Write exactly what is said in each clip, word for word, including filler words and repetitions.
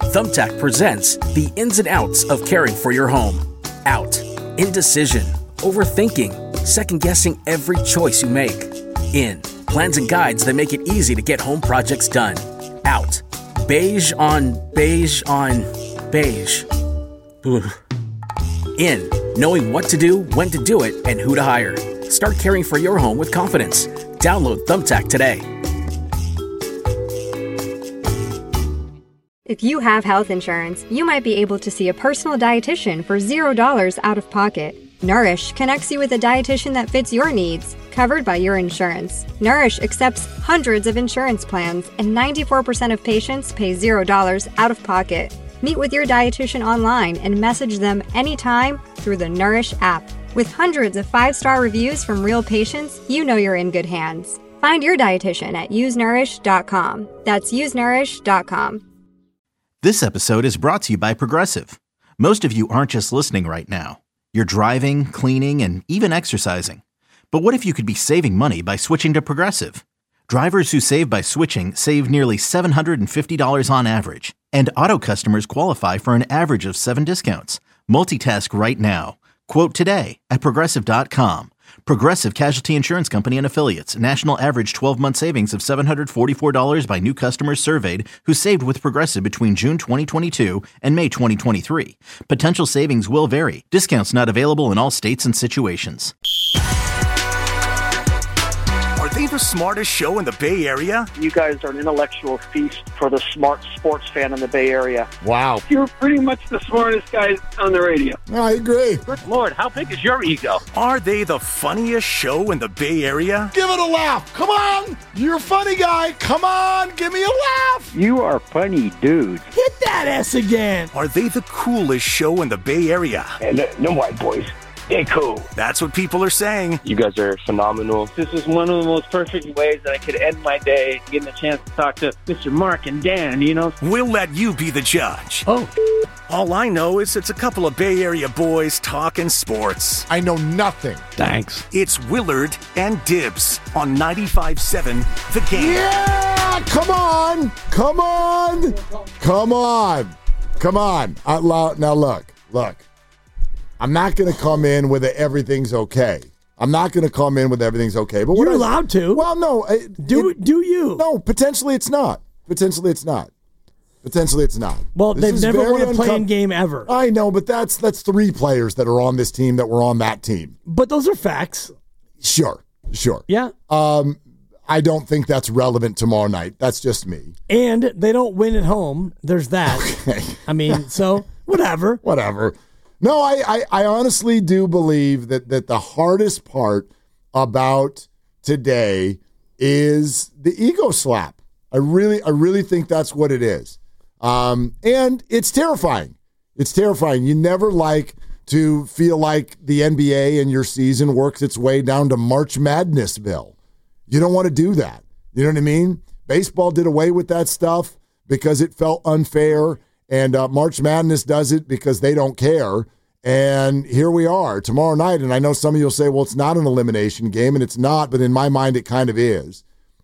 Thumbtack presents the ins and outs of caring for your home. Out. Indecision. Overthinking. Second-guessing every choice you make. In. Plans and guides that make it easy to get home projects done. Out. Beige on beige on beige. Ugh. In. Knowing what to do, when to do it, and who to hire. Start caring for your home with confidence. Download Thumbtack today. If you have health insurance, you might be able to see a personal dietitian for zero dollars out of pocket. Nourish connects you with a dietitian that fits your needs, covered by your insurance. Nourish accepts hundreds of insurance plans, and ninety-four percent of patients pay zero dollars out of pocket. Meet with your dietitian online and message them anytime through the Nourish app. With hundreds of five-star reviews from real patients, you know you're in good hands. Find your dietitian at use nourish dot com. That's use nourish dot com. This episode is brought to you by Progressive. Most of you aren't just listening right now. You're driving, cleaning, and even exercising. But what if you could be saving money by switching to Progressive? Drivers who save by switching save nearly seven hundred fifty dollars on average. And auto customers qualify for an average of seven discounts. Multitask right now. Quote today at Progressive dot com. Progressive Casualty Insurance Company and Affiliates. National average twelve-month savings of seven hundred forty-four dollars by new customers surveyed who saved with Progressive between June twenty twenty-two and May twenty twenty-three. Potential savings will vary. Discounts not available in all states and situations. Are they the smartest show in the Bay Area? You guys are an intellectual feast for the smart sports fan in the Bay Area. Wow. You're pretty much the smartest guys on the radio. I agree. Good Lord, how big is your ego? Are they the funniest show in the Bay Area? Give it a laugh. Come on. You're a funny guy. Come on. Give me a laugh. You are funny dudes. Hit that S again. Are they the coolest show in the Bay Area? And no, no white boys. They cool. That's what people are saying. You guys are phenomenal. This is one of the most perfect ways that I could end my day, getting a chance to talk to Mister Mark and Dan, you know? We'll let you be the judge. Oh. All I know is it's a couple of Bay Area boys talking sports. I know nothing. Thanks. It's Willard and Dibs on ninety-five point seven The Game. Yeah! Come on. Come on. Come on. Come on. Out loud. Now look. Look. I'm not going to come in with a, everything's okay. I'm not going to come in with everything's okay. But You're I, allowed to. Well, no. It, do it, do you? No, potentially it's not. Potentially it's not. Potentially it's not. Well, this they've never won a uncom- playing game ever. I know, but that's that's three players that are on this team that were on that team. But those are facts. Sure, sure. Yeah. Um, I don't think that's relevant tomorrow night. That's just me. And they don't win at home. There's that. Okay. I mean, so whatever. Whatever. No, I, I, I honestly do believe that, that the hardest part about today is the ego slap. I really I really think that's what it is. Um, and it's terrifying. It's terrifying. You never like to feel like the N B A and your season works its way down to March Madnessville. You don't want to do that. You know what I mean? Baseball did away with that stuff because it felt unfair. And uh, March Madness does it because they don't care. And here we are tomorrow night. And I know some of you will say, well, it's not an elimination game. And it's not. But in my mind, it kind of is.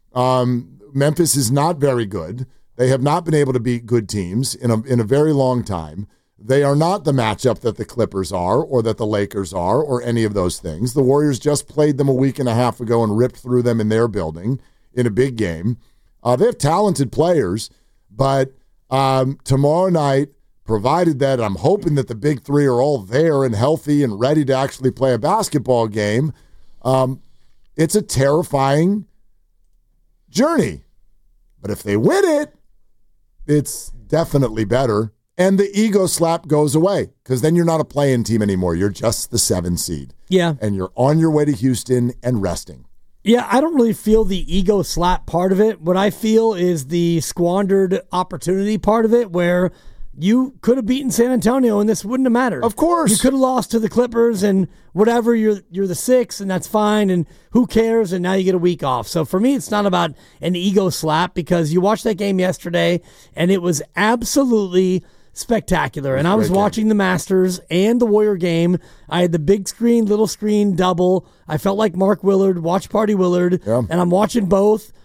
Um, Memphis is not very good. They have not been able to beat good teams in a, in a very long time. They are not the matchup that the Clippers are or that the Lakers are or any of those things. The Warriors just played them a week and a half ago and ripped through them in their building in a big game. Uh, they have talented players. But um, tomorrow night, provided that I'm hoping that the big three are all there and healthy and ready to actually play a basketball game, um, it's a terrifying journey. But if they win it, it's definitely better. And the ego slap goes away because then you're not a play-in team anymore. You're just the seven seed. Yeah. And you're on your way to Houston and resting. Yeah, I don't really feel the ego slap part of it. What I feel is the squandered opportunity part of it where you could have beaten San Antonio and this wouldn't have mattered. Of course. You could have lost to the Clippers and whatever, you're you're the six and that's fine and who cares, and now you get a week off. So for me, it's not about an ego slap because you watched that game yesterday and it was absolutely spectacular. And I was watching the Masters and the Warrior game. I had the big screen, little screen, double. I felt like Mark Willard, Watch Party Willard, yeah. and I'm watching both.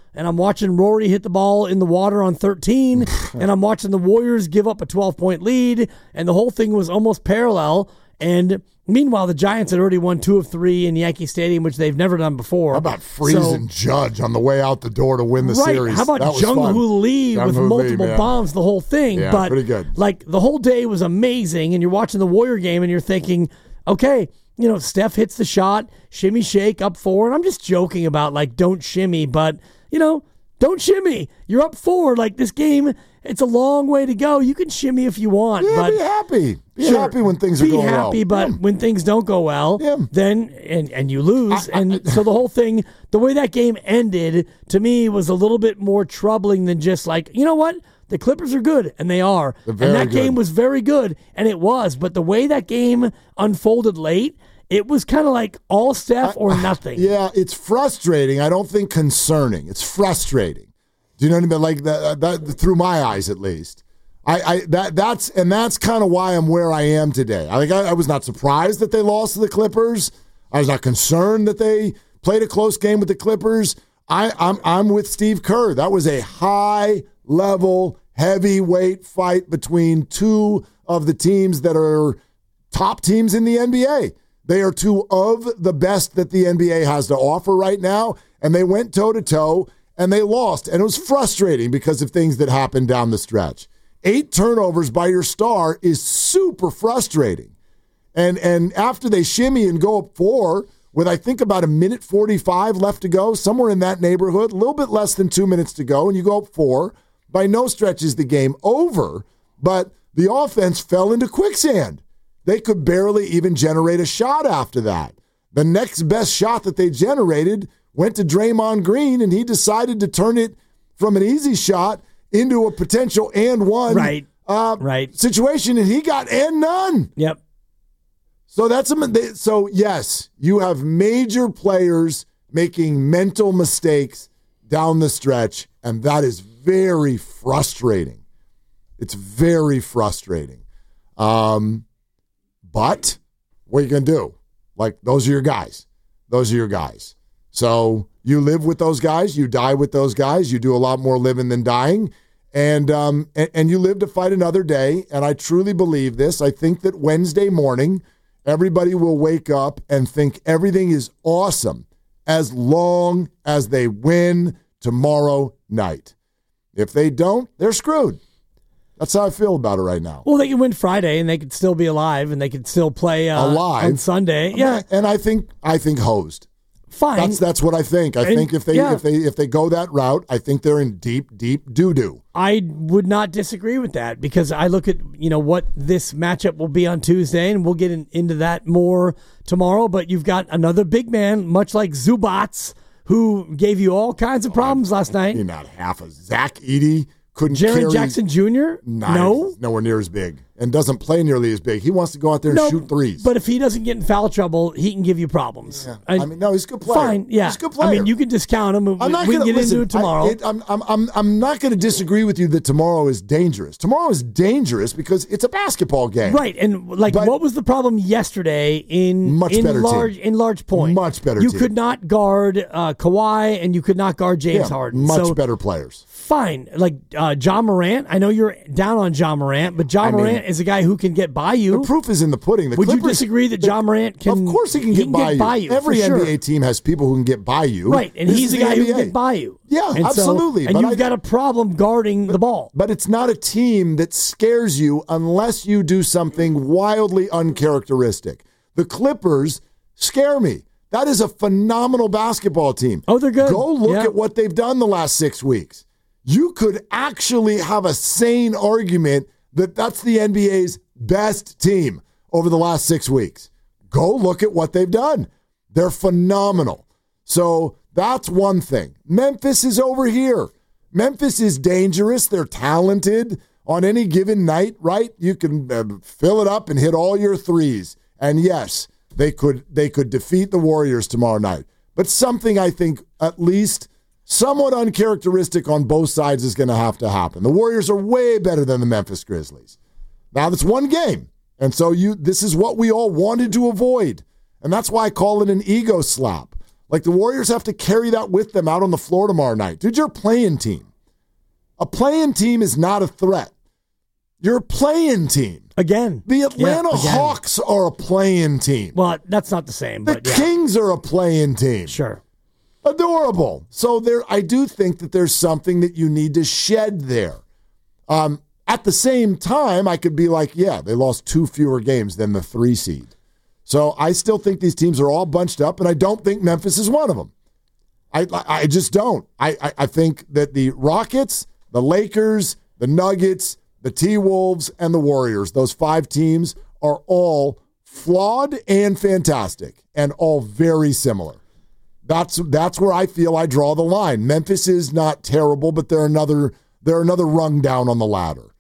and I'm watching Rory hit the ball in the water on thirteen, and I'm watching the Warriors give up a twelve-point lead, and the whole thing was almost parallel. And meanwhile, the Giants had already won two of three in Yankee Stadium, which they've never done before. How about freezing so, Judge on the way out the door to win the right. series? How about Jung-Hoo Lee with multiple Lee, bombs, the whole thing? Yeah, but pretty good. Like the whole day was amazing, and you're watching the Warrior game, and you're thinking, okay, you know, Steph hits the shot, shimmy shake, up four, and I'm just joking about, like, don't shimmy, but, you know, don't shimmy. You're up four. Like, this game, it's a long way to go. You can shimmy if you want. Yeah, but be happy. Be sure, happy when things are be going well. Be happy, but yeah. when things don't go well, yeah. then, and, and you lose. I, I, and so the whole thing, the way that game ended, to me, was a little bit more troubling than just like, you know what? The Clippers are good, and they are. And that good. game was very good, and it was. But the way that game unfolded late, it was kind of like all Steph or nothing. Yeah, it's frustrating. I don't think concerning. It's frustrating. Do you know what I mean? Like that, that through my eyes, at least. I, I that that's and that's kind of why I'm where I am today. I like I, I was not surprised that they lost to the Clippers. I was not concerned that they played a close game with the Clippers. I, I'm I'm with Steve Kerr. That was a high level, heavyweight fight between two of the teams that are top teams in the N B A. They are two of the best that the N B A has to offer right now, and they went toe-to-toe, and they lost. And it was frustrating because of things that happened down the stretch. Eight turnovers by your star is super frustrating. And and after they shimmy and go up four, with I think about a minute forty-five left to go, somewhere in that neighborhood, a little bit less than two minutes to go, and you go up four, by no stretch is the game over, but the offense fell into quicksand. They could barely even generate a shot after that. The next best shot that they generated went to Draymond Green, and he decided to turn it from an easy shot into a potential and one right. Uh, right. situation, and he got and none. Yep. So that's a, so yes, you have major players making mental mistakes down the stretch, and that is very frustrating. It's very frustrating. Um, but what are you going to do? Like, those are your guys. Those are your guys. So you live with those guys. You die with those guys. You do a lot more living than dying. And, um, and, and you live to fight another day. And I truly believe this. I think that Wednesday morning, everybody will wake up and think everything is awesome as long as they win tomorrow night. If they don't, they're screwed. That's how I feel about it right now. Well, they could win Friday, and they could still be alive, and they could still play uh, alive on Sunday. Yeah, and I think I think hosed. Fine. That's that's what I think. I and, think if they yeah. if they if they go that route, I think they're in deep deep doo doo. I would not disagree with that because I look at you know what this matchup will be on Tuesday, and we'll get in, into that more tomorrow. But you've got another big man, much like Zubats, who gave you all kinds of problems oh, last night. You're not half a Zach Edey. Couldn't Jaren carry, Jackson Junior? Nah, no. Nowhere near as big. And doesn't play nearly as big. He wants to go out there and no, shoot threes. But if he doesn't get in foul trouble, he can give you problems. Yeah. I, I mean, no, he's a good player. Fine, yeah. He's a good player. I mean, you can discount him. I'm not we gonna, can get listen, into it tomorrow. I, it, I'm, I'm, I'm, I'm not going to disagree with you that tomorrow is dangerous. Tomorrow is dangerous because it's a basketball game. Right, and like but what was the problem yesterday in, much in better large team. in large point? Much better You team. could not guard uh, Kawhi, and you could not guard James yeah, Harden. Much so, better players. Fine. Like uh, Ja Morant, I know you're down on Ja Morant, but Ja I Morant mean, is a guy who can get by you. The proof is in the pudding. The Would Clippers, you disagree that the, Ja Morant can? Of course he can, he get, can by, get by you. you. Every sure. N B A team has people who can get by you. Right, and this he's a guy who can get by you. Yeah, and absolutely. So, and but you've I, got a problem guarding but, the ball. But it's not a team that scares you unless you do something wildly uncharacteristic. The Clippers scare me. That is a phenomenal basketball team. Oh, they're good. Go look yeah. at what they've done the last six weeks. You could actually have a sane argument that that's the N B A's best team over the last six weeks. Go look at what they've done. They're phenomenal. So that's one thing. Memphis is over here. Memphis is dangerous. They're talented. On any given night, right, you can uh, fill it up and hit all your threes. And yes, they could they could defeat the Warriors tomorrow night. But something I think at least somewhat uncharacteristic on both sides is going to have to happen. The Warriors are way better than the Memphis Grizzlies. Now, that's one game. And so you, this is what we all wanted to avoid. And that's why I call it an ego slap. Like the Warriors have to carry that with them out on the floor tomorrow night. Dude, you're a playing team. A playing team is not a threat. You're a playing team. Again. The Atlanta yeah, again. Hawks are a playing team. Well, that's not the same. The but yeah. Kings are a playing team. Sure. Adorable. So there, I do think that there's something that you need to shed there. Um, at the same time, I could be like, yeah, they lost two fewer games than the three seed. So I still think these teams are all bunched up, and I don't think Memphis is one of them. I I just don't. I, I, I think that the Rockets, the Lakers, the Nuggets, the T-Wolves, and the Warriors, those five teams are all flawed and fantastic and all very similar. That's that's where I feel I draw the line. Memphis is not terrible, but they're another they're another rung down on the ladder.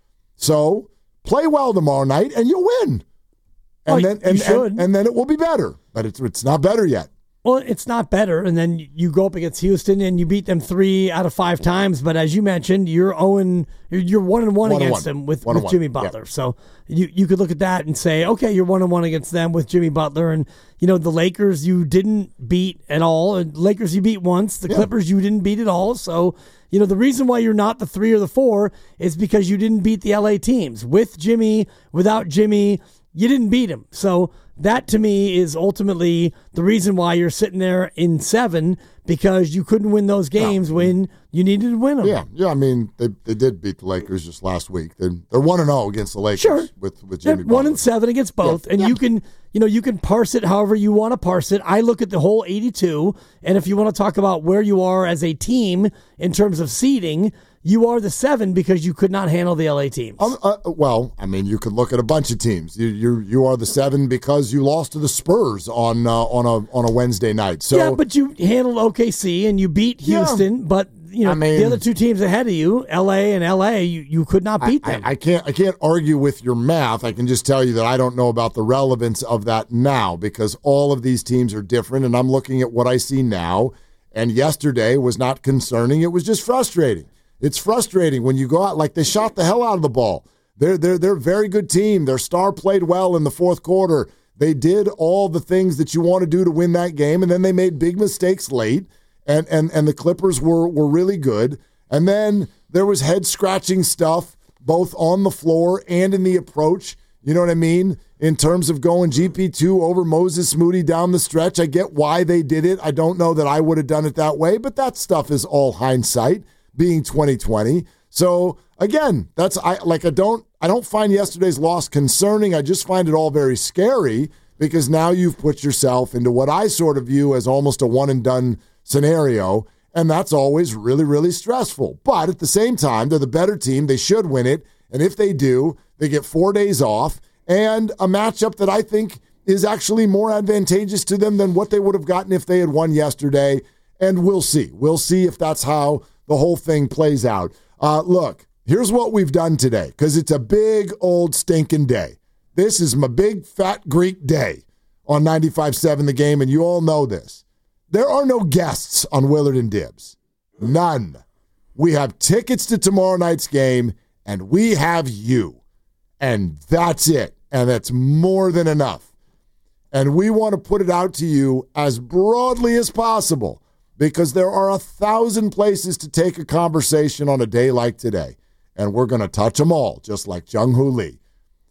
So play well tomorrow night, and you'll win. And oh, then and, you should. and, and then it will be better. But it's it's not better yet. Well, it's not better, and then you go up against Houston and you beat them three out of five times. But as you mentioned, you're owing, you're one and one, one against and one. them with, with Jimmy Butler. Yeah. So you you could look at that and say, okay, you're one and one against them with Jimmy Butler, and you know the Lakers you didn't beat at all. And Lakers you beat once. The yeah. Clippers you didn't beat at all. So you know the reason why you're not the three or the four is because you didn't beat the L A teams with Jimmy. Without Jimmy, you didn't beat him. So that, to me, is ultimately the reason why you're sitting there in seven, because you couldn't win those games no. when you needed to win them. Yeah, yeah. I mean, they they did beat the Lakers just last week. They're they're one and zero against the Lakers. Sure. with with Jimmy. One and seven against both, yeah. and yeah. you can you know you can parse it however you want to parse it. I look at the whole eighty-two, and if you want to talk about where you are as a team in terms of seeding, you are the seven because you could not handle the L A teams. Um, uh, well, I mean, you could look at a bunch of teams. You you you are the seven because you lost to the Spurs on uh, on a on a Wednesday night. So yeah, but you handled O K C and you beat Houston. Yeah. But you know I mean, the other two teams ahead of you, L A and L A, you, you could not beat I, them. I, I can't I can't argue with your math. I can just tell you that I don't know about the relevance of that now because all of these teams are different, and I'm looking at what I see now. And yesterday was not concerning; it was just frustrating. It's frustrating when you go out, like they shot the hell out of the ball. They're, they're, they're a very good team. Their star played well in the fourth quarter. They did all the things that you want to do to win that game, and then they made big mistakes late, and, and, and the Clippers were, were really good. And then there was head-scratching stuff both on the floor and in the approach, you know what I mean, in terms of going G P two over Moses Moody down the stretch. I get why they did it. I don't know that I would have done it that way, but that stuff is all hindsight. Being twenty twenty. So again, that's I like I don't I don't find yesterday's loss concerning. I just find it all very scary because now you've put yourself into what I sort of view as almost a one and done scenario, and that's always really, really stressful. But at the same time, they're the better team. They should win it. And if they do, they get four days off and a matchup that I think is actually more advantageous to them than what they would have gotten if they had won yesterday. And we'll see. We'll see if that's how the whole thing plays out. Uh, look, here's what we've done today, because it's a big, old, stinking day. This is my big, fat Greek day on ninety-five seven The Game, and you all know this. There are no guests on Willard and Dibs. None. We have tickets to tomorrow night's game, and we have you. And that's it. And that's more than enough. And we want to put it out to you as broadly as possible, because there are a thousand places to take a conversation on a day like today. And we're going to touch them all, just like Jung-Hoo Lee.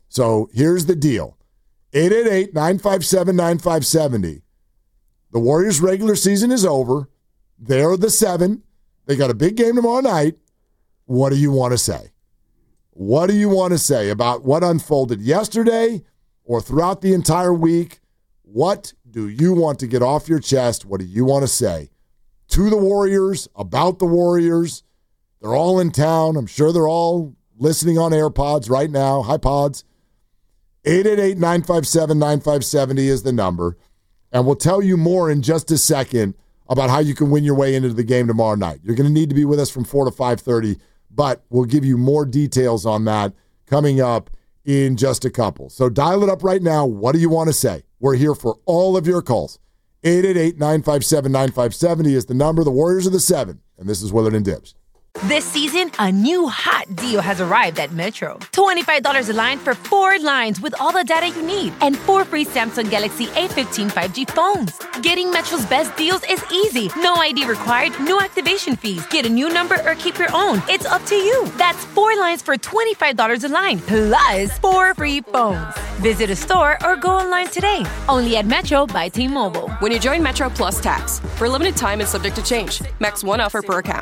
So here's the deal. eight eight eight, nine five seven, nine five seven zero. The Warriors' regular season is over. They're the seven. They got a big game tomorrow night. What do you want to say? What do you want to say about what unfolded yesterday or throughout the entire week? What do you want to get off your chest? What do you want to say to the Warriors, about the Warriors? They're all in town. I'm sure they're all listening on AirPods right now. Hi, Pods. eight eight eight, nine five seven, nine five seven zero is the number. And we'll tell you more in just a second about how you can win your way into the game tomorrow night. You're going to need to be with us from four to five thirty, but we'll give you more details on that coming up in just a couple. So dial it up right now. What do you want to say? We're here for all of your calls. eight eight eight, nine five seven, nine five seven zero is the number. The Warriors are the seven, and this is Willard and Dibs. This season, a new hot deal has arrived at Metro. twenty-five dollars a line for four lines with all the data you need and four free Samsung Galaxy A fifteen five G phones. Getting Metro's best deals is easy. No I D required, no activation fees. Get a new number or keep your own. It's up to you. That's four lines for twenty-five dollars a line, plus four free phones. Visit a store or go online today. Only at Metro by T-Mobile. When you join Metro Plus Tax. For a limited time and subject to change. Max one offer per account.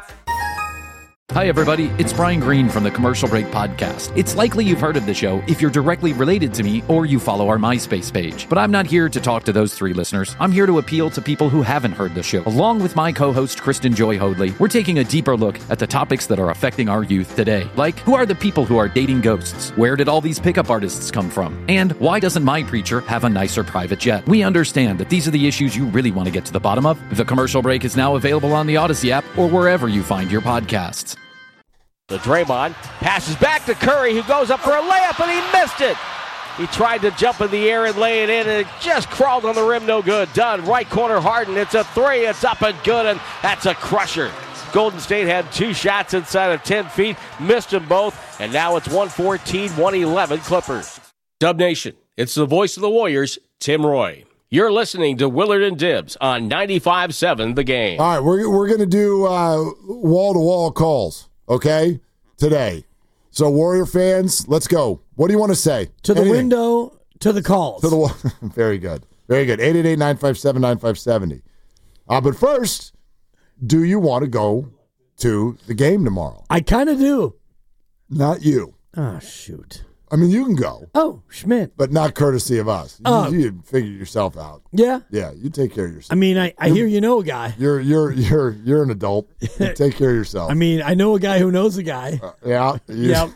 Hi, everybody. It's Brian Green from the Commercial Break Podcast. It's likely you've heard of the show if you're directly related to me or you follow our MySpace page. But I'm not here to talk to those three listeners. I'm here to appeal to people who haven't heard the show. Along with my co-host, Kristen Joy Hoadley, we're taking a deeper look at the topics that are affecting our youth today. Like, who are the people who are dating ghosts? Where did all these pickup artists come from? And why doesn't my preacher have a nicer private jet? We understand that these are the issues you really want to get to the bottom of. The Commercial Break is now available on the Odyssey app or wherever you find your podcasts. The Draymond passes back to Curry, who goes up for a layup, and he missed it. He tried to jump in the air and lay it in, and it just crawled on the rim. No good. Done. Right corner, Harden. It's a three. It's up and good, and that's a crusher. Golden State had two shots inside of ten feet, missed them both, and now it's one fourteen, one eleven Clippers. Dub Nation, it's the voice of the Warriors, Tim Roy. You're listening to Willard and Dibbs on ninety-five point seven The Game. All right, we're, we're going to do uh, wall-to-wall calls. Okay, today. So, Warrior fans, let's go. What do you want to say? To the Anything. window, to the calls. To the wall. Very good. Very good. eight eight eight, nine five seven, nine five seven zero. Uh, but first, do you want to go to the game tomorrow? I kind of do. Not you. Oh, shoot. I mean, you can go. Oh, Schmidt. But not courtesy of us. You, Oh. you figure yourself out. Yeah? Yeah, you take care of yourself. I mean, I, I hear you know a guy. You're you're you're you're an adult. You take care of yourself. I mean, I know a guy who knows a guy. Uh, yeah. You,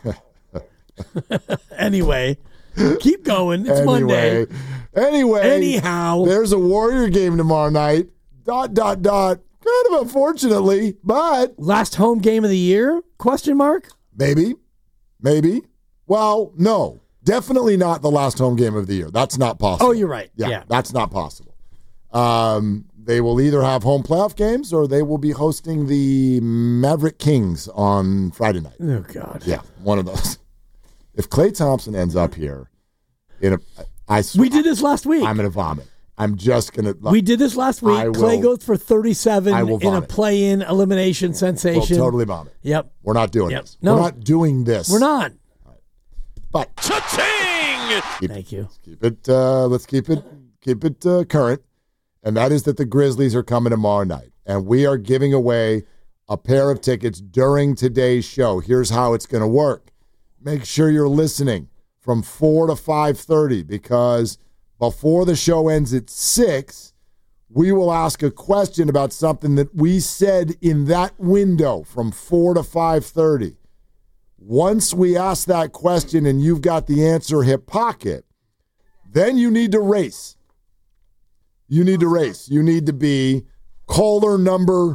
Yep. Anyway, keep going. It's anyway, Monday. Anyway. Anyhow. There's a Warrior game tomorrow night. Dot, dot, dot. Kind of unfortunately, but. Last home game of the year? Question mark? Maybe. Maybe. Well, no. Definitely not the last home game of the year. That's not possible. Oh, you're right. Yeah, Yeah. that's not possible. Um, they will either have home playoff games or they will be hosting the Maverick Kings on Friday night. Oh, God. Yeah, one of those. If Klay Thompson ends up here, in a, I swear, We did this last week. I'm going to vomit. I'm just going to. We did this last week. I will- Clay goes for thirty-seven I will in a vomit. play-in elimination We'll sensation. totally vomit. Yep. We're not doing Yep. this. No. We're not doing this. We're not. But Cha-ching! keep, Thank you. keep it. Uh, let's keep it. Keep it uh, current, and that is that the Grizzlies are coming tomorrow night, and we are giving away a pair of tickets during today's show. Here's how it's going to work. Make sure you're listening from four to five thirty because before the show ends at six, we will ask a question about something that we said in that window from four to five thirty. Once we ask that question and you've got the answer hip pocket, then you need to race. You need to race. You need to be caller number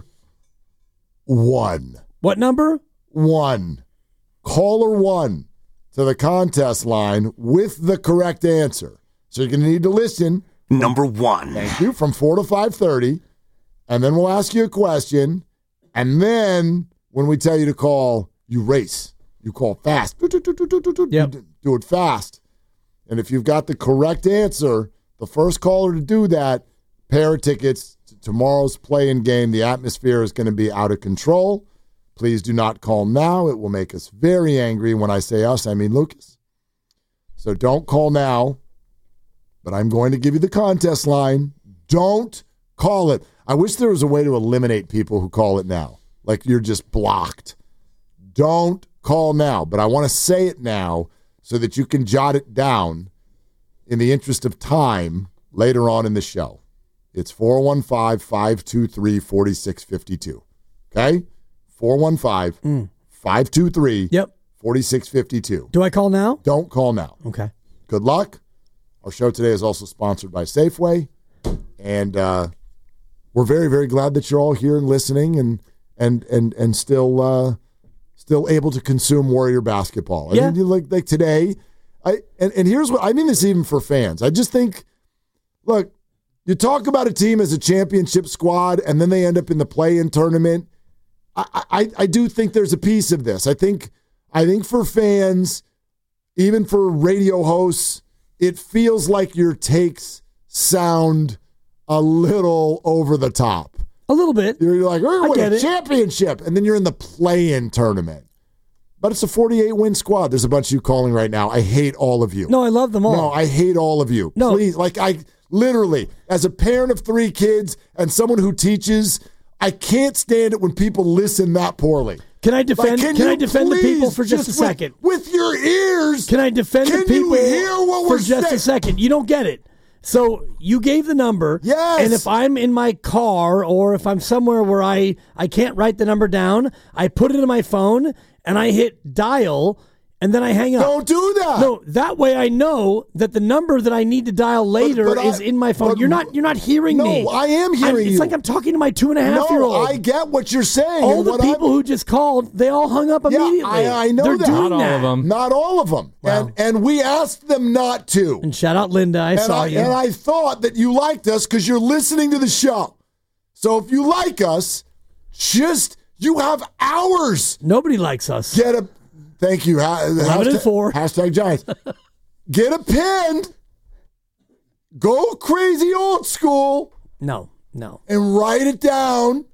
one. What number? One. Caller one to the contest line with the correct answer. So you're going to need to listen. Number one. Thank you. From four to five thirty. And then we'll ask you a question. And then when we tell you to call, you race. You call fast. Yep. You do it fast. And if you've got the correct answer, the first caller to do that, pair of tickets to tomorrow's play-in game. The atmosphere is going to be out of control. Please do not call now. It will make us very angry. When I say us, I mean Lucas. So don't call now. But I'm going to give you the contest line. Don't call it. I wish there was a way to eliminate people who call it now. Like you're just blocked. Don't call now. But I want to say it now so that you can jot it down in the interest of time later on in the show. It's four one five, five two three, four six five two. Okay? four one five, five two three, Yep. four six five two. Do I call now? Don't call now. Okay. Good luck. Our show today is also sponsored by Safeway. And uh, we're very, very glad that you're all here and listening and and and and still uh, still able to consume Warrior basketball. I Yeah. mean, like like today, I and, and here's what I mean this even for fans. I just think, look, you talk about a team as a championship squad and then they end up in the play-in tournament. I, I, I do think there's a piece of this. I think I think for fans, even for radio hosts, it feels like your takes sound a little over the top. A little bit. You're like, we're going to win a championship, and then you're in the play-in tournament. But it's a forty-eight win squad. There's a bunch of you calling right now. I hate all of you. No, I love them all. No, I hate all of you. No. Please, like I literally, as a parent of three kids and someone who teaches, I can't stand it when people listen that poorly. Can I defend? Like, can can I you defend the people for just, just a second? With, with your ears. Can I defend can the people you hear what for we're just saying? a second? You don't get it. So you gave the number. Yes. And if I'm in my car or if I'm somewhere where I, I can't write the number down, I put it in my phone and I hit dial and then I hang up. Don't do that. No, that way I know that the number that I need to dial later but, but is I, in my phone. but, You're not you're not hearing no, me. No, I am hearing I'm, you. It's like I'm talking to my two and a half no, year old. I get what you're saying. All and the what people I'm, who just called, they all hung up yeah, immediately. I, I know They're that. doing Not all that. of them. Not all of them. Wow. And and we asked them not to. And shout out Linda, I and saw I, you. And I thought that you liked us because you're listening to the show. So if you like us, just, you have hours. Nobody likes us. Get a, thank you. Ha, eleven and hashtag, four. Hashtag Giants. Get a pen. Go crazy old school. No, no. And write it down.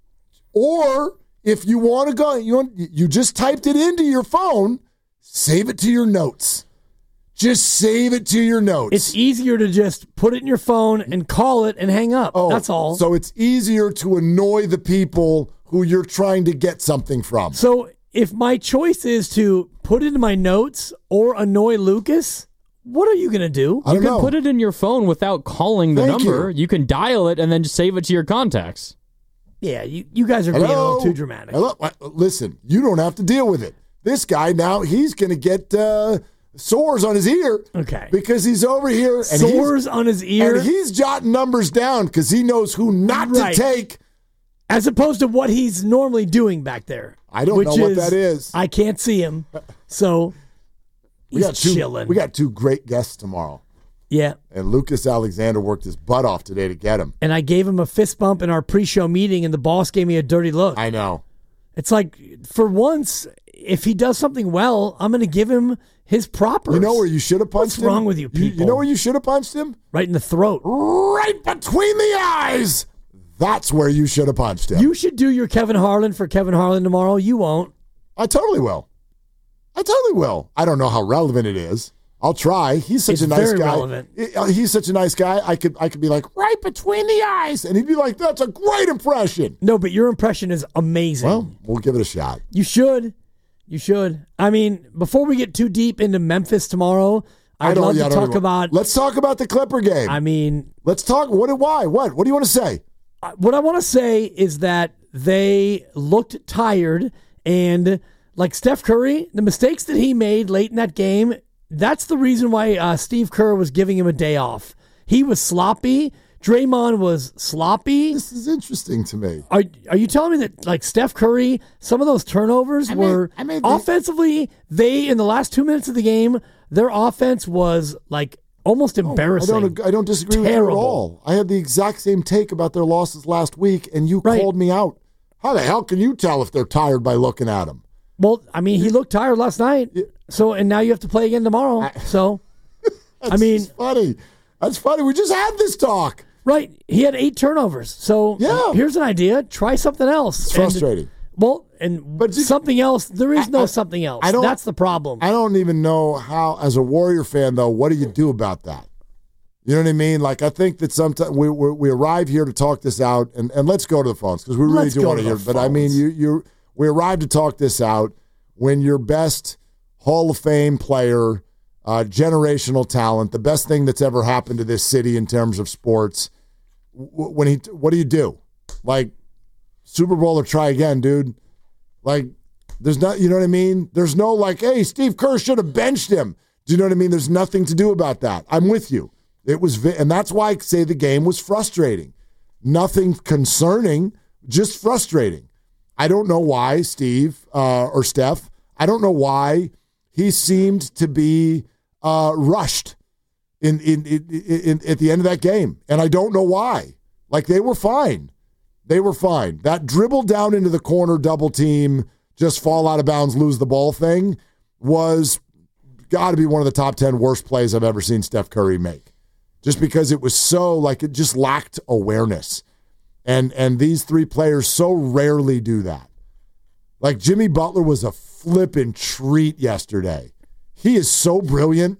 Or if you want to go, you want, you just typed it into your phone, save it to your notes. Just save it to your notes. It's easier to just put it in your phone and call it and hang up. Oh, that's all. So it's easier to annoy the people who you're trying to get something from. So if my choice is to put it in my notes or annoy Lucas, what are you going to do? I You don't can know. put it in your phone without calling the Thank number. you. You. can dial it and then just save it to your contacts. Yeah, you, you guys are being a Hello? little too dramatic. Hello? Listen, you don't have to deal with it. This guy now, he's going to get uh, sores on his ear. Okay. Because he's over here. And Sores on his ear? And he's jotting numbers down because he knows who not Right. to take. As opposed to what he's normally doing back there. I don't which know what is, that is. I can't see him. So We he's got two, chilling. We got two great guests tomorrow. Yeah. And Lucas Alexander worked his butt off today to get him. And I gave him a fist bump in our pre-show meeting, and the boss gave me a dirty look. I know. It's like, for once, if he does something well, I'm going to give him his propers. You know where you should have punched What's him? wrong with you people? You know where you should have punched him? Right in the throat. Right between the eyes. That's where you should have punched him. You should do your Kevin Harlan for Kevin Harlan tomorrow. You won't. I totally will. I totally will. I don't know how relevant it is. I'll try. He's such It's a nice very guy. relevant. I- He's such a nice guy. I could I could be like, right between the eyes. And he'd be like, that's a great impression. No, but your impression is amazing. Well, we'll give it a shot. You should. You should. I mean, before we get too deep into Memphis tomorrow, I I'd don't- love yeah, I to don't talk even- about. Let's talk about the Clipper game. I mean, Let's talk. What? Why? What? What do you want to say? what I want to say is that they looked tired, and like Steph Curry, the mistakes that he made late in that game, that's the reason why uh, Steve Kerr was giving him a day off. He was sloppy. Draymond was sloppy. This is interesting to me. Are are you telling me that like Steph Curry, some of those turnovers I mean- were I mean, they- offensively, they in the last two minutes of the game, their offense was like almost embarrassing. I don't. I don't disagree with Terrible. you at all. I had the exact same take about their losses last week, and you Right. called me out. How the hell can you tell if they're tired by looking at them? Well, I mean, he looked tired last night. So, and now you have to play again tomorrow. So, I mean, That's funny. That's funny. We just had this talk. right? He had eight turnovers. So, Yeah. here's an idea: try something else. It's And- frustrating. well, and But you- something else. There is I- no I- something else. I don't- That's the problem. I don't even know how, as a Warrior fan, though, what do you do about that? You know what I mean? Like, I think that sometimes we we, we arrive here to talk this out, and, and let's go to the phones because we really Let's do go want to to hear. the But I mean, phones. you you we arrived to talk this out when your best Hall of Fame player, uh, generational talent, the best thing that's ever happened to this city in terms of sports. w- When he, what do you do? Like, Super Bowl or try again, dude? Like, there's not, you know what I mean? There's no like, hey, Steve Kerr should have benched him. Do you know what I mean? There's nothing to do about that. I'm with you. It was, vi- and that's why I say the game was frustrating. Nothing concerning, just frustrating. I don't know why Steve uh, or Steph, I don't know why he seemed to be uh, rushed in, in, in, in at the end of that game. And I don't know why. Like, they were fine. They were fine. That dribble down into the corner, double team, just fall out of bounds, lose the ball thing was got to be one of the top ten worst plays I've ever seen Steph Curry make. Just because it was so, like, it just lacked awareness. And and these three players so rarely do that. Like, Jimmy Butler was a flippin' treat yesterday. He is so brilliant.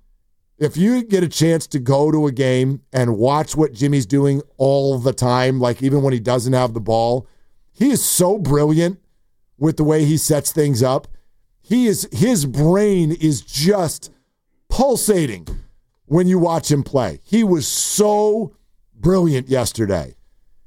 If you get a chance to go to a game and watch what Jimmy's doing all the time, like even when he doesn't have the ball, he is so brilliant with the way he sets things up. He is his brain is just pulsating when you watch him play. He was so brilliant yesterday.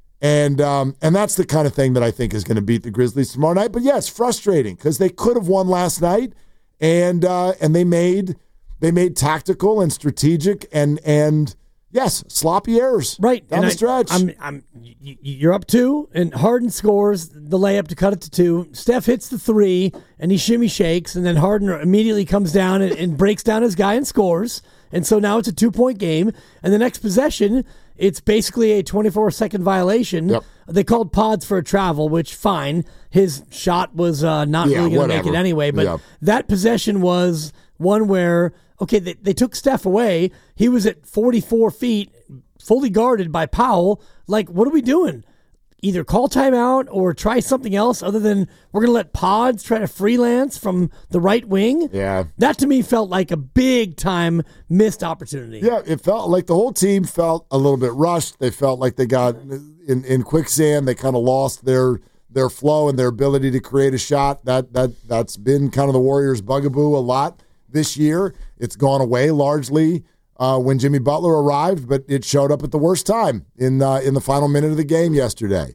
And um, and that's the kind of thing that I think is going to beat the Grizzlies tomorrow night. But, yeah, it's frustrating because they could have won last night, and uh, and they made they made tactical and strategic and and yes, sloppy errors right down and the I, stretch. I'm, I'm, you're up two, and Harden scores the layup to cut it to two. Steph hits the three, and he shimmy shakes, and then Harden immediately comes down and, and breaks down his guy and scores. And so now it's a two-point game, and the next possession, it's basically a twenty-four second violation. Yep. They called Pods for a travel, which, fine. His shot was uh, not Yeah, really going to make whatever. it anyway, but Yeah. that possession was one where, okay, they, they took Steph away. He was at forty-four feet, fully guarded by Powell. Like, what are we doing? Either call timeout or try something else other than we're going to let Pods try to freelance from the right wing. Yeah. That to me felt like a big time missed opportunity. Yeah, it felt like the whole team felt a little bit rushed. They felt like they got in, in quicksand. They kind of lost their their flow and their ability to create a shot. That that that's been kind of the Warriors' bugaboo a lot this year. It's gone away largely uh, when Jimmy Butler arrived, but it showed up at the worst time in uh, in the final minute of the game yesterday.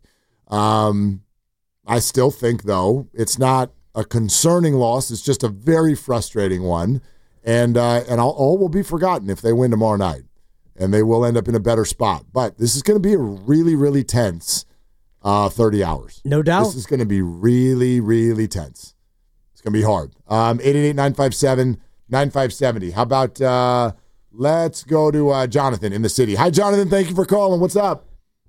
Um, I still think, though, it's not a concerning loss. It's just a very frustrating one. And uh, and all, all will be forgotten if they win tomorrow night. And they will end up in a better spot. But this is going to be a really, really tense uh, thirty hours. No doubt. This is going to be really, really tense. It's going to be hard. Um, eight eight eight, nine five seven, nine five seven zero. How about uh, let's go to uh, Jonathan in the city. Hi, Jonathan. Thank you for calling. What's up?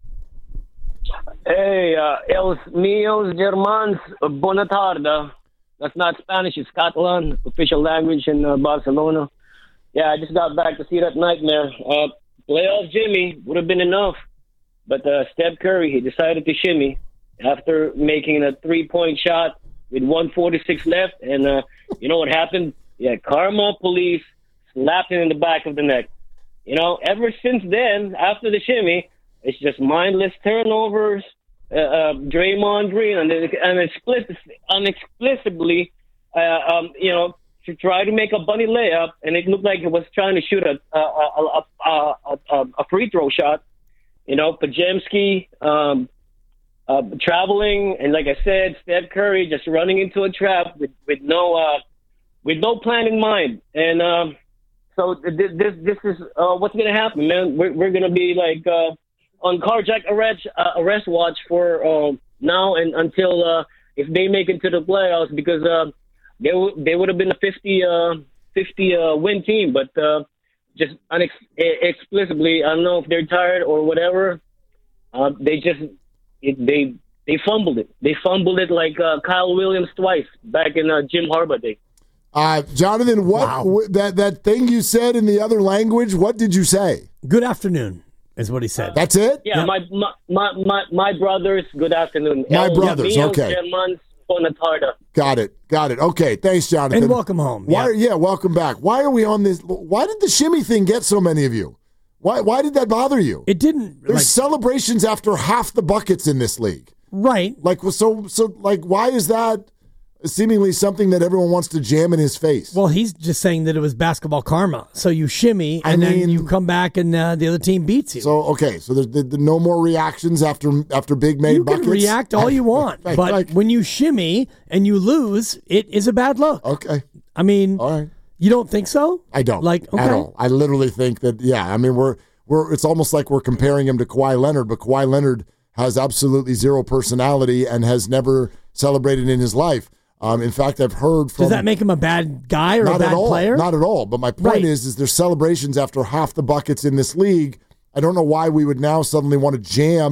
Hey, uh, els meus germans, bona tarda. That's not Spanish, it's Catalan, official language in uh, Barcelona. Yeah, I just got back to see that nightmare. Uh, playoff Jimmy would have been enough. But uh, Steph Curry, he decided to shimmy after making a three-point shot with one forty-six left. And uh, you know what happened? Yeah, karma police slapped him in the back of the neck. You know, ever since then, after the shimmy, it's just mindless turnovers, uh, uh, Draymond Green, and, and explicit, unexplicably, uh, um, you know, to try to make a bunny layup, and it looked like it was trying to shoot a a, a, a, a, a free throw shot. You know, Pajemski um, uh, traveling, and like I said, Steph Curry just running into a trap with with no uh, with no plan in mind, and um, so this this this is uh, what's going to happen, man. We're we're going to be like. Uh, on carjack arrest, uh, arrest watch for uh, now and until uh, if they make it to the playoffs, because uh, they w- they would have been a fifty, uh, fifty uh, win team, but uh, just unex- explicitly, I don't know if they're tired or whatever. Uh, they just it, they they fumbled it. They fumbled it like uh, Kyle Williams twice back in uh, Jim Harbaugh day. Uh, Jonathan, what Wow. w- that that thing you said in the other language? What did you say? Good afternoon is what he said. That's it? Yeah, Yep. my, my my my my brothers. Good afternoon. My El brothers, Míos okay. Germans, bona tarda. Got it. Got it. Okay. Thanks, Jonathan. And welcome home. Why? Yeah. Yeah. Welcome back. Why are we on this? Why did the shimmy thing get so many of you? Why? Why did that bother you? It didn't. There's Like, celebrations after half the buckets in this league. right. Like so. So like, why is that seemingly something that everyone wants to jam in his face? Well, he's just saying that it was basketball karma. So you shimmy, I and mean- then you come back, and uh, the other team beats you. So okay. So there's, there's no more reactions after after big made you buckets. can react all you want, Like- but like- when you shimmy and you lose, it is a bad look. Okay. I mean, All right. you don't think so? I don't. Like, okay. At all. I literally think that, yeah, I mean, we're, we're, it's almost like we're comparing him to Kawhi Leonard, but Kawhi Leonard has absolutely zero personality and has never celebrated in his life. Um, in fact, I've heard from. Does that make him a bad guy or not a bad at all, player? Not at all. But my point Right. is, is there's celebrations after half the buckets in this league. I don't know why we would now suddenly want to jam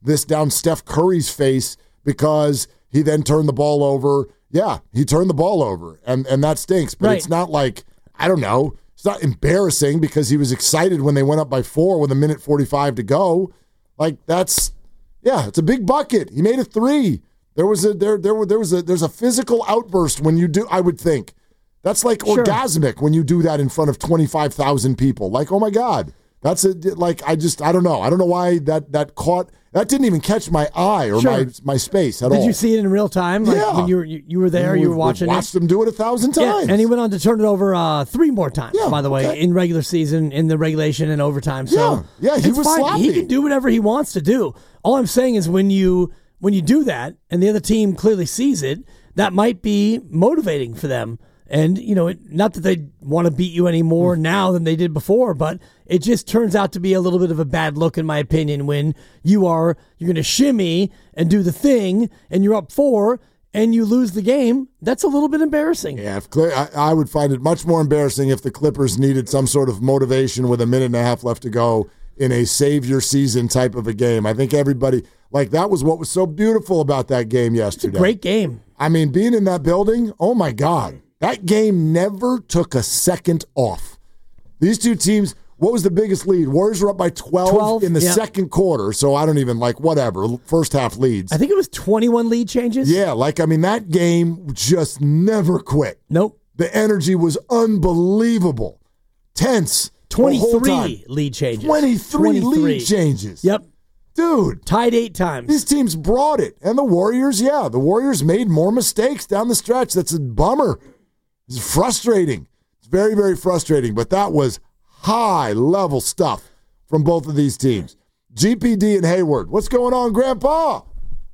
this down Steph Curry's face because he then turned the ball over. Yeah, he turned the ball over, and, and that stinks. But right. It's not like, I don't know, it's not embarrassing because he was excited when they went up by four with a minute forty-five to go. Like, that's, yeah, it's a big bucket. He made a three. There was a there there there was a there's a physical outburst when you do, I would think. That's like sure. orgasmic when you do that in front of twenty-five thousand people. Like, oh my God. That's a, like, I just, I don't know. I don't know why that, that caught, that didn't even catch my eye or sure. my my space at Did all. Did you see it in real time? Like yeah. when you were, you, you were there, you, you were watching we watched it? him do it a thousand times. Yeah, and he went on to turn it over uh, three more times, yeah, by the way, okay. in regular season, in the regulation and overtime. So yeah, yeah he it's was fine. sloppy. He can do whatever he wants to do. All I'm saying is when you when you do that and the other team clearly sees it, that might be motivating for them. And, you know, it, not that they want to beat you any more now than they did before, but it just turns out to be a little bit of a bad look, in my opinion, when you are, you're going to shimmy and do the thing and you're up four and you lose the game. That's a little bit embarrassing. Yeah, if, I, I would find it much more embarrassing if the Clippers needed some sort of motivation with a minute and a half left to go in a save your season type of a game. I think everybody, like, that was what was so beautiful about that game yesterday. It's a great game. I mean, being in that building, oh my God. That game never took a second off. These two teams, what was the biggest lead? Warriors were up by twelve, twelve in the yeah. second quarter, so I don't even, like, whatever, first half leads. I think it was twenty-one lead changes. Yeah, like, I mean, that game just never quit. Nope. The energy was unbelievable. Tense. twenty-three lead changes. twenty-three, twenty-three lead changes. Yep. Dude. Tied eight times. These teams brought it. And the Warriors, yeah, the Warriors made more mistakes down the stretch. That's a bummer. It's frustrating. It's very, very frustrating. But that was high-level stuff from both of these teams. G P D and Hayward. What's going on, Grandpa?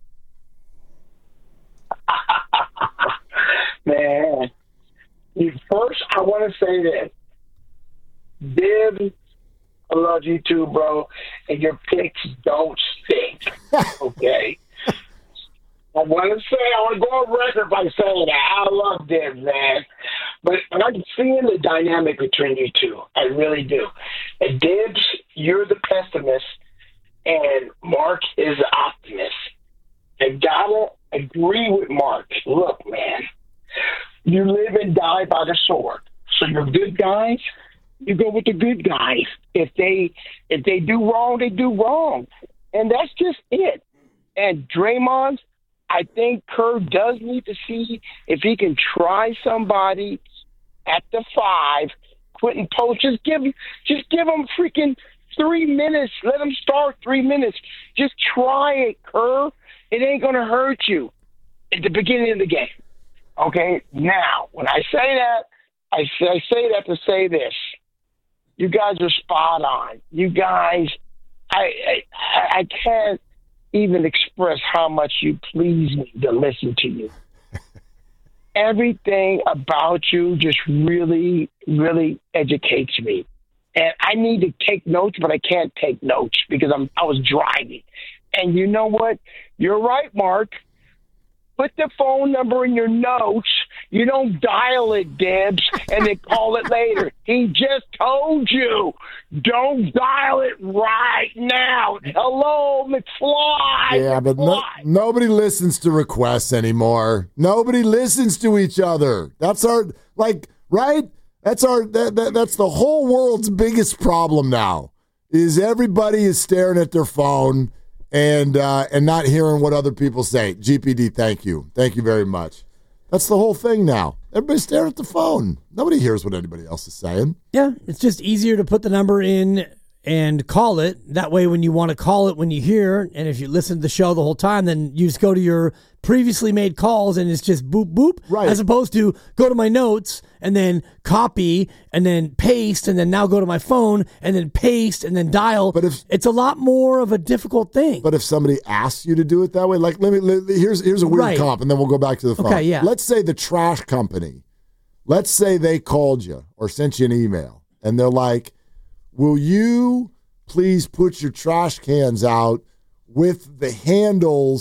Man, first I want to say this. Dib, I love you too, bro. And your picks don't stink. Okay? I want to say, I want to go on record by saying that. I love Dib, man. But I'm seeing the dynamic between you two. I really do. And Dibs, you're the pessimist, and Mark is the optimist. I gotta agree with Mark. Look, man, you live and die by the sword. So you're good guys, you go with the good guys. If they if they do wrong, they do wrong. And that's just it. And Draymond, I think Kerr does need to see if he can try somebody at the five. Quentin Post, just give just give him freaking three minutes. Let him start three minutes. Just try it, Kerr. It ain't gonna hurt you at the beginning of the game. Okay? Now, when I say that, I say, I say that to say this. You guys are spot on. You guys, I, I I can't even express how much you please me to listen to you. Everything about you just really, really educates me. And I need to take notes, but I can't take notes because I'm I was driving. And you know what? You're right, Mark. Put the phone number in your notes. You don't dial it, Dibs, and then call it later. He just told you. Don't dial it right now. Hello, McFly. Yeah, but no, nobody listens to requests anymore. Nobody listens to each other. That's our, like, right? That's our, that, that, that's the whole world's biggest problem now, is everybody is staring at their phone and uh, and not hearing what other people say. G P D, thank you. Thank you very much. That's the whole thing now. Everybody's staring at the phone. Nobody hears what anybody else is saying. Yeah, it's just easier to put the number in and call it. That way, when you want to call it when you hear, and if you listen to the show the whole time, then you just go to your previously made calls and it's just boop, boop. Right. As opposed to go to my notes and then copy and then paste and then now go to my phone and then paste and then dial. But if it's a lot more of a difficult thing. But if somebody asks you to do it that way, like let me, let, here's here's a weird right. comp, and then we'll go back to the phone. Okay, yeah. Let's say the trash company, let's say they called you or sent you an email, and they're like, will you please put your trash cans out with the handles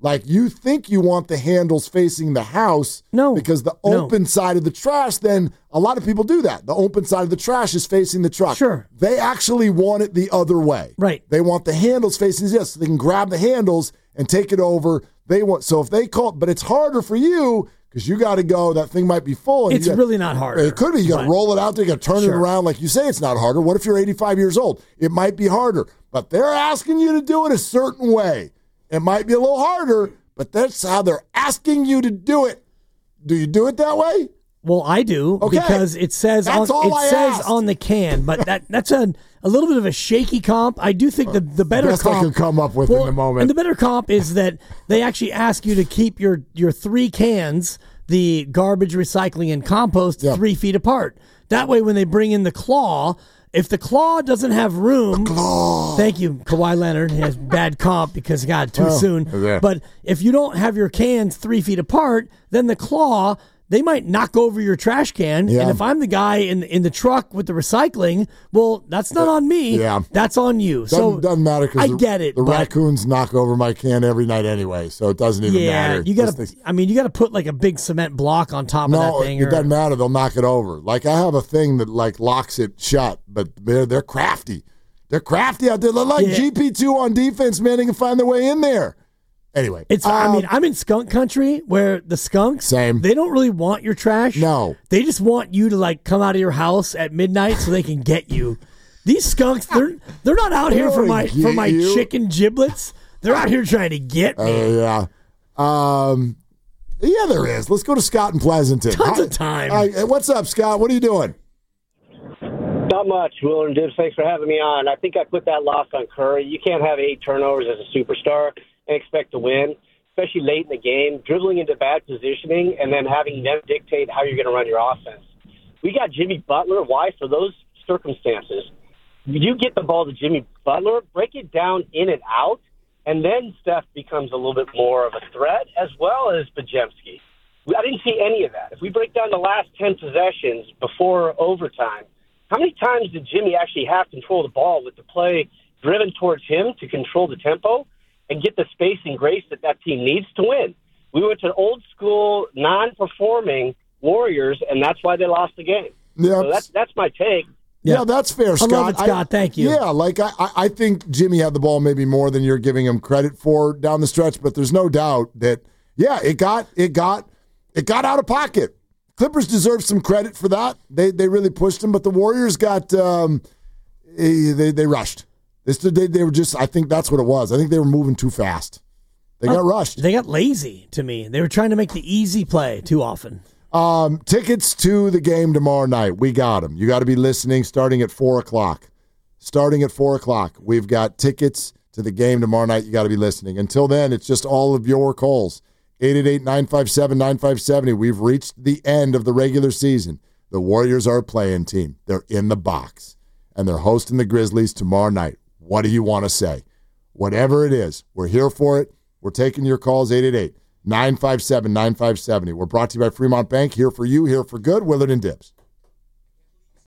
Like, you think you want the handles facing the house. No. Because the No. open side of the trash, then a lot of people do that. The open side of the trash is facing the truck. Sure. They actually want it the other way. Right. They want the handles facing this, so they can grab the handles and take it over. They want so if they call, but it's harder for you because you got to go. That thing might be full. And It's you got, really not hard. It could be. You got to But- roll it out there. You got to turn Sure. it around. Like you say, it's not harder. What if you're eighty-five years old? It might be harder. But they're asking you to do it a certain way. It might be a little harder, but that's how they're asking you to do it. Do you do it that way? Well, I do Okay. because it says That's on, all it I says asked. on the can, but that that's a a little bit of a shaky comp. I do think the the better Best comp I could come up with well, in the moment. and the better comp is that they actually ask you to keep your your three cans, the garbage, recycling, and compost, three feet apart. That way, when they bring in the claw, if the claw doesn't have room, thank you, Kawhi Leonard. He has bad comp because he got it too Oh, soon. yeah. But if you don't have your cans three feet apart, then the claw, they might knock over your trash can. Yeah. And if I'm the guy in in the truck with the recycling, well, that's not on me. Yeah. That's on you. Doesn't, so doesn't matter because I the, get it. the but raccoons knock over my can every night anyway, so it doesn't even yeah, matter. you got Those to. things- I mean, you got to put like a big cement block on top of No, that thing. it or- doesn't matter. They'll knock it over. Like I have a thing that like locks it shut, but they're they're crafty. They're crafty out there. They're like Yeah. G P two on defense, man. They can find their way in there. Anyway, It's. I um, mean, I'm in skunk country where the skunks. Same. They don't really want your trash. No. They just want you to like come out of your house at midnight so they can get you. These skunks, they're they're not out They here for wanna my for get my you. chicken giblets. They're out here trying to get uh, me. yeah, um, yeah, there is. Let's go to Scott in Pleasanton. Tons Hi- of time. Hi, what's up, Scott? What are you doing? Not much, Will and Dibs. Thanks for having me on. I think I put that loss on Curry. You can't have eight turnovers as a superstar and expect to win, especially late in the game, dribbling into bad positioning, and then having them dictate how you're going to run your offense. We got Jimmy Butler. Why? For those circumstances. You get the ball to Jimmy Butler, break it down in and out, and then Steph becomes a little bit more of a threat, as well as Pajemski. I didn't see any of that. If we break down the last ten possessions before overtime, how many times did Jimmy actually have control of the ball with the play driven towards him to control the tempo and get the space and grace that that team needs to win? We went to old school, non-performing Warriors, and that's why they lost the game. Yeah, so that's that's my take. Yeah, that's fair, Scott. I love it, Scott. Thank you. Yeah, like I, I I think Jimmy had the ball maybe more than you're giving him credit for down the stretch, but there's no doubt that yeah, it got it got it got out of pocket. Clippers deserve some credit for that. They they really pushed him, but the Warriors got um, they they rushed. This they they were just I think that's what it was. I think they were moving too fast. They got Oh, rushed. They got lazy to me. They were trying to make the easy play too often. Um, tickets to the game tomorrow night. We got them. You got to be listening starting at four o'clock. Starting at four o'clock. We've got tickets to the game tomorrow night. You got to be listening. Until then, it's just all of your calls. eight eight eight, nine five seven, nine five seven zero. We've reached the end of the regular season. The Warriors are a play-in team. They're in the box. And they're hosting the Grizzlies tomorrow night. What do you want to say? Whatever it is, we're here for it. We're taking your calls, eight eight eight, nine five seven, nine five seven zero. We're brought to you by Fremont Bank. Here for you, here for good. Willard and Dibs.